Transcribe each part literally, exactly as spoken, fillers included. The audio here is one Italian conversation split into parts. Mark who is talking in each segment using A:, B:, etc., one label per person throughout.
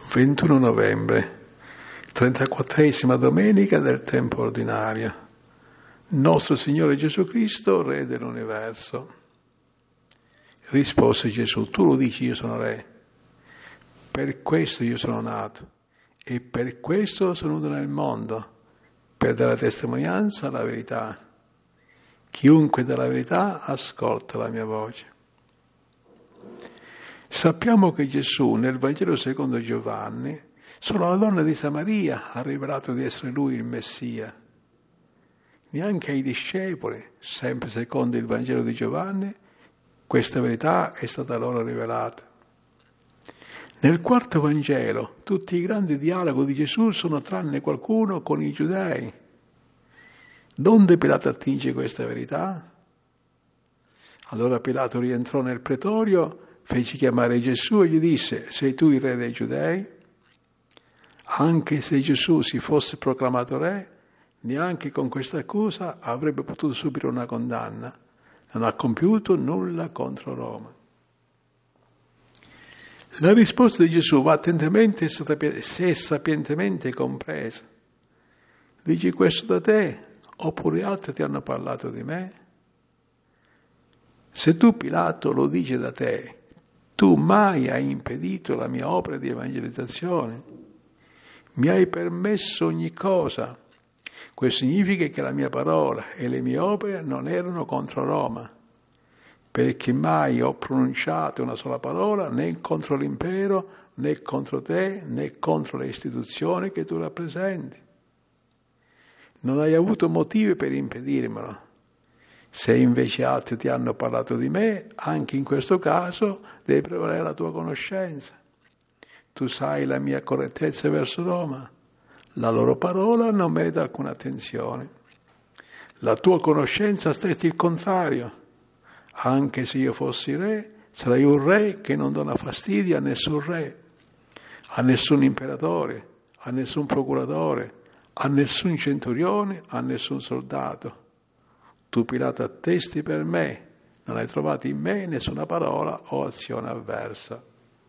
A: ventuno novembre, trentaquattresima domenica del tempo ordinario. Nostro Signore Gesù Cristo, Re dell'universo. Rispose Gesù: tu lo dici, io sono Re. Per questo io sono nato e per questo sono venuto nel mondo, per dare testimonianza alla verità. Chiunque dà la verità ascolta la mia voce. Sappiamo che Gesù, nel Vangelo secondo Giovanni, solo alla donna di Samaria ha rivelato di essere Lui il Messia. Neanche ai discepoli, sempre secondo il Vangelo di Giovanni, questa verità è stata loro rivelata. Nel quarto Vangelo, tutti i grandi dialoghi di Gesù sono tranne qualcuno con i giudei. Donde Pilato attinge questa verità? Allora Pilato rientrò nel pretorio, fece chiamare Gesù e gli disse: sei tu il re dei giudei? Anche se Gesù si fosse proclamato re, neanche con questa accusa avrebbe potuto subire una condanna. Non ha compiuto nulla contro Roma. La risposta di Gesù va attentamente e sapientemente compresa. Dici questo da te, oppure altri ti hanno parlato di me? Se tu, Pilato, lo dici da te, tu mai hai impedito la mia opera di evangelizzazione. Mi hai permesso ogni cosa. Questo significa che la mia parola e le mie opere non erano contro Roma, perché mai ho pronunciato una sola parola né contro l'impero, né contro te, né contro le istituzioni che tu rappresenti. Non hai avuto motivi per impedirmelo. Se invece altri ti hanno parlato di me, anche in questo caso devi prevalere la tua conoscenza. Tu sai la mia correttezza verso Roma. La loro parola non merita alcuna attenzione. La tua conoscenza stessa il contrario. Anche se io fossi re, sarei un re che non dona fastidio a nessun re, a nessun imperatore, a nessun procuratore, a nessun centurione, a nessun soldato. Tu, Pilato, attesti per me, non hai trovato in me nessuna parola o azione avversa.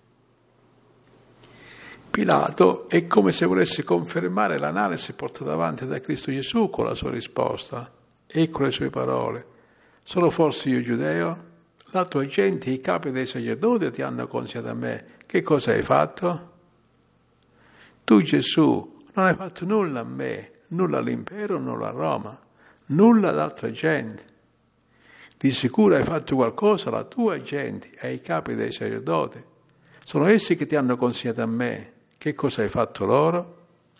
A: Pilato è come se volesse confermare l'analisi portata avanti da Cristo Gesù con la sua risposta. Ecco le sue parole. Solo forse io giudeo? La tua gente, i capi dei sacerdoti ti hanno consigliato a me. Che cosa hai fatto? Tu, Gesù, non hai fatto nulla a me, nulla all'impero, nulla a Roma, nulla ad altra gente. Di sicuro hai fatto qualcosa alla tua gente e ai capi dei sacerdoti. Sono essi che ti hanno consigliato a me. Che cosa hai fatto loro?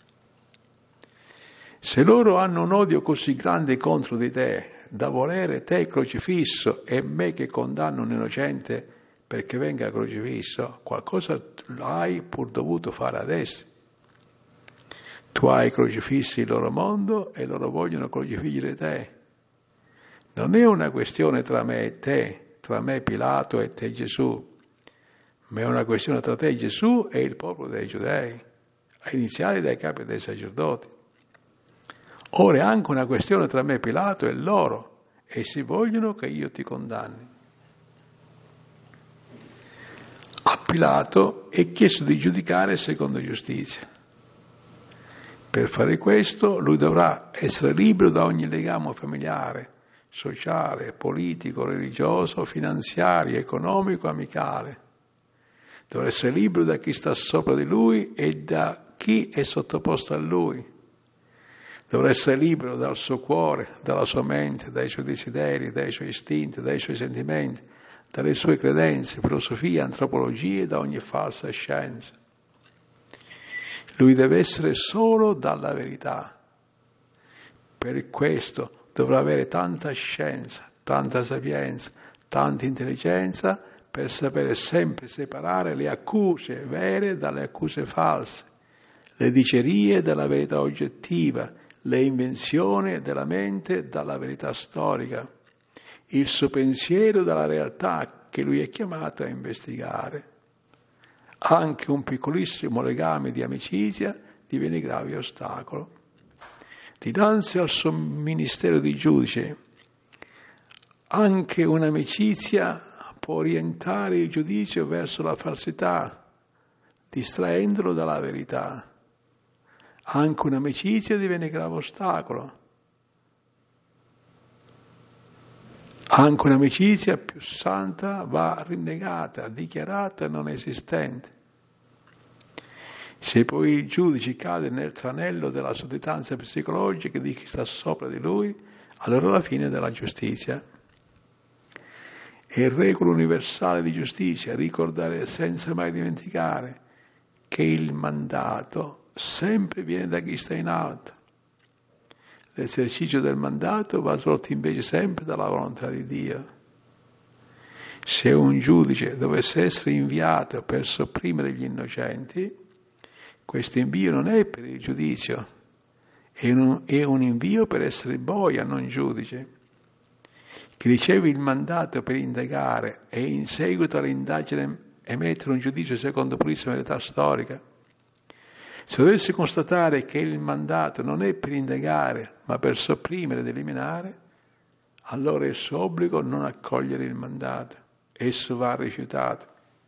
A: Se loro hanno un odio così grande contro di te, da volere te crocifisso e me che condanno un innocente perché venga crocifisso, qualcosa hai pur dovuto fare ad essi. Tu hai crocifissi il loro mondo e loro vogliono crocifiggere te. Non è una questione tra me e te, tra me Pilato e te Gesù, ma è una questione tra te Gesù e il popolo dei giudei, a iniziare dai capi dei sacerdoti. Ora è anche una questione tra me Pilato e loro, e si vogliono che io ti condanni. A Pilato è chiesto di giudicare secondo giustizia. Per fare questo lui dovrà essere libero da ogni legame familiare, sociale, politico, religioso, finanziario, economico, amicale. Dovrà essere libero da chi sta sopra di lui e da chi è sottoposto a lui. Dovrà essere libero dal suo cuore, dalla sua mente, dai suoi desideri, dai suoi istinti, dai suoi sentimenti, dalle sue credenze, filosofie, antropologie, da ogni falsa scienza. Lui deve essere solo dalla verità. Per questo dovrà avere tanta scienza, tanta sapienza, tanta intelligenza per sapere sempre separare le accuse vere dalle accuse false, le dicerie dalla verità oggettiva, le invenzioni della mente dalla verità storica, il suo pensiero dalla realtà che lui è chiamato a investigare. Anche un piccolissimo legame di amicizia diviene grave ostacolo. Dinanzi al suo ministero di giudice, anche un'amicizia può orientare il giudizio verso la falsità, distraendolo dalla verità. Anche un'amicizia diviene grave ostacolo. Anche un'amicizia più santa va rinnegata, dichiarata non esistente. Se poi il giudice cade nel tranello della sudditanza psicologica di chi sta sopra di lui, allora è la fine della giustizia. È regola universale di giustizia ricordare senza mai dimenticare che il mandato sempre viene da chi sta in alto. L'esercizio del mandato va svolto invece sempre dalla volontà di Dio. Se un giudice dovesse essere inviato per sopprimere gli innocenti, questo invio non è per il giudizio, è un, è un invio per essere boia, non giudice. Chi riceve il mandato per indagare e in seguito all'indagine emettere un giudizio secondo purissima verità storica, se dovesse constatare che il mandato non è per indagare, ma per sopprimere ed eliminare, allora è il suo obbligo non accogliere il mandato. Esso va rifiutato.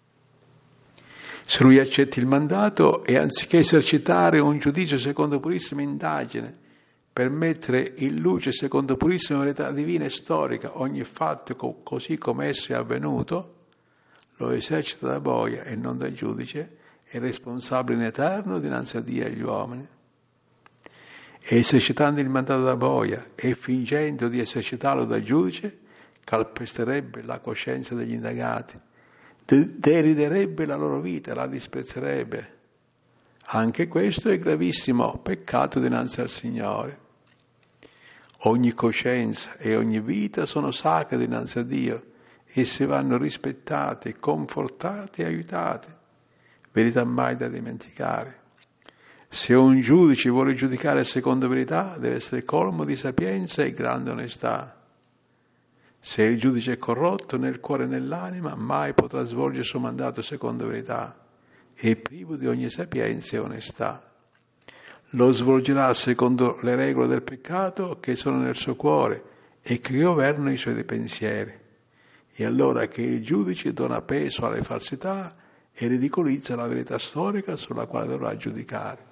A: Se lui accetta il mandato e anziché esercitare un giudizio secondo purissima indagine, per mettere in luce secondo purissima verità divina e storica ogni fatto co- così come esso è avvenuto, lo esercita da boia e non da giudice, è responsabile in eterno dinanzi a Dio e agli uomini. E esercitando il mandato da boia e fingendo di esercitarlo da giudice, calpesterebbe la coscienza degli indagati, de- deriderebbe la loro vita, la disprezzerebbe. Anche questo è gravissimo peccato dinanzi al Signore. Ogni coscienza e ogni vita sono sacre dinanzi a Dio, esse vanno rispettate, confortate e aiutate. Verità mai da dimenticare. Se un giudice vuole giudicare secondo verità, deve essere colmo di sapienza e grande onestà. Se il giudice è corrotto nel cuore e nell'anima, mai potrà svolgere il suo mandato secondo verità. È privo di ogni sapienza e onestà. Lo svolgerà secondo le regole del peccato che sono nel suo cuore e che governano i suoi pensieri. E allora che il giudice dona peso alle falsità e ridicolizza la verità storica sulla quale dovrà giudicare.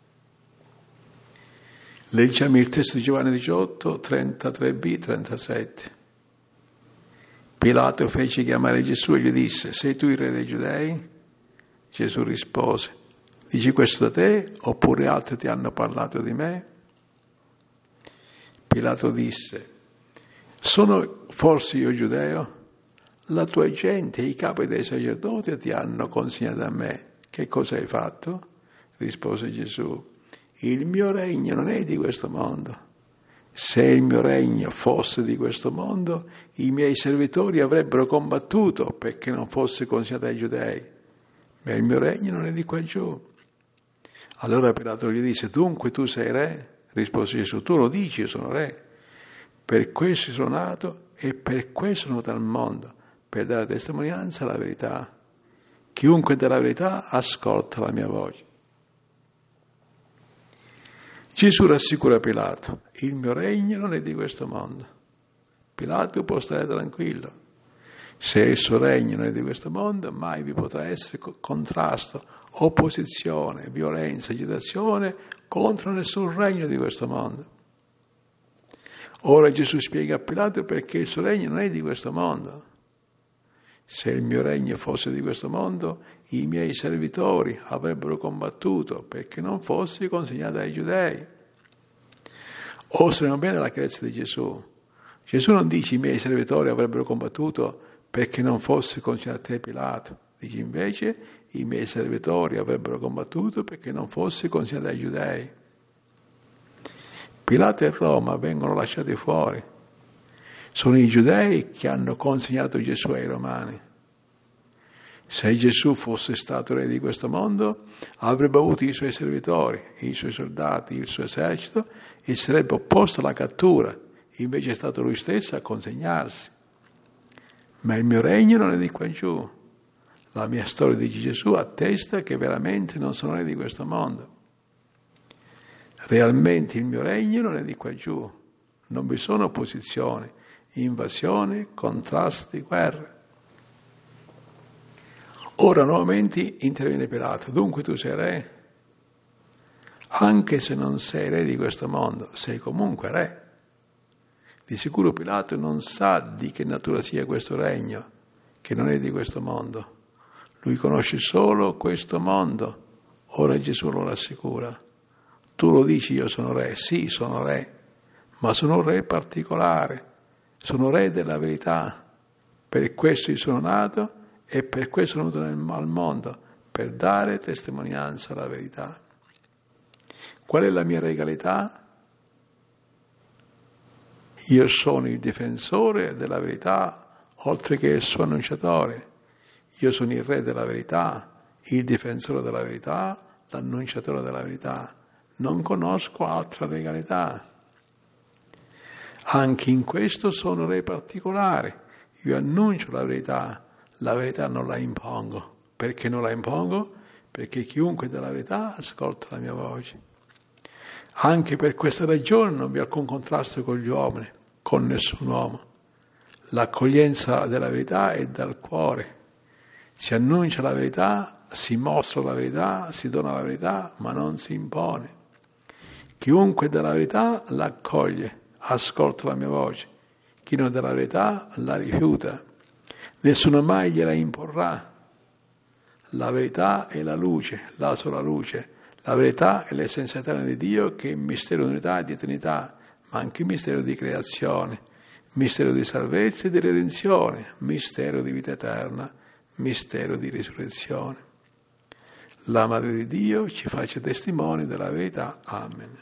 A: Leggiamo il testo di Giovanni diciotto, trentatré b, trentasette. Pilato fece chiamare Gesù e gli disse: sei tu il re dei Giudei? Gesù rispose: dici questo da te oppure altri ti hanno parlato di me? Pilato disse: sono forse io giudeo? La tua gente e i capi dei sacerdoti ti hanno consegnato a me. Che cosa hai fatto? Rispose Gesù: il mio regno non è di questo mondo. Se il mio regno fosse di questo mondo, i miei servitori avrebbero combattuto perché non fosse consegnato ai giudei. Ma il mio regno non è di qua giù. Allora Pilato gli disse: dunque tu sei re? Rispose Gesù: tu lo dici, io sono re. Per questo sono nato e per questo sono venuto al mondo, per dare testimonianza alla verità. Chiunque dà la verità ascolta la mia voce. Gesù rassicura Pilato: il mio regno non è di questo mondo. Pilato può stare tranquillo. Se il suo regno non è di questo mondo, mai vi potrà essere contrasto, opposizione, violenza, agitazione contro nessun regno di questo mondo. Ora Gesù spiega a Pilato perché il suo regno non è di questo mondo. Se il mio regno fosse di questo mondo, i miei servitori avrebbero combattuto perché non fossi consegnato ai giudei. Osserviamo bene la chiarezza di Gesù. Gesù non dice i miei servitori avrebbero combattuto perché non fossi consegnato a te, Pilato. Dice invece i miei servitori avrebbero combattuto perché non fossi consegnato ai giudei. Pilato e Roma vengono lasciati fuori. Sono i giudei che hanno consegnato Gesù ai romani. Se Gesù fosse stato re di questo mondo, avrebbe avuto i suoi servitori, i suoi soldati, il suo esercito e sarebbe opposto alla cattura. Invece è stato lui stesso a consegnarsi. Ma il mio regno non è di qua giù. La mia storia di Gesù attesta che veramente non sono re di questo mondo. Realmente il mio regno non è di qua giù. Non vi sono opposizioni, invasioni, contrasti, guerre. Ora nuovamente interviene Pilato. Dunque tu sei re? Anche se non sei re di questo mondo, sei comunque re. Di sicuro Pilato non sa di che natura sia questo regno, che non è di questo mondo. Lui conosce solo questo mondo. Ora Gesù lo rassicura. Tu lo dici, io sono re. Sì, sono re, ma sono un re particolare. Sono re della verità. Per questo io sono nato e per questo sono venuto al mondo, per dare testimonianza alla verità. Qual è la mia regalità? Io sono il difensore della verità, oltre che il suo annunciatore. Io sono il re della verità, il difensore della verità, l'annunciatore della verità. Non conosco altra regalità. Anche in questo sono re particolare. Io annuncio la verità, la verità non la impongo. Perché non la impongo? Perché chiunque della verità ascolta la mia voce. Anche per questa ragione non vi è alcun contrasto con gli uomini, con nessun uomo. L'accoglienza della verità è dal cuore. Si annuncia la verità, si mostra la verità, si dona la verità, ma non si impone. Chiunque della verità la accoglie, ascolta la mia voce. Chi non dà la verità la rifiuta. Nessuno mai gliela imporrà. La verità è la luce, la sola luce. La verità è l'essenza eterna di Dio, che è il mistero di unità e di eternità, ma anche il mistero di creazione, mistero di salvezza e di redenzione, mistero di vita eterna, mistero di risurrezione. La Madre di Dio ci faccia testimoni della verità. Amen.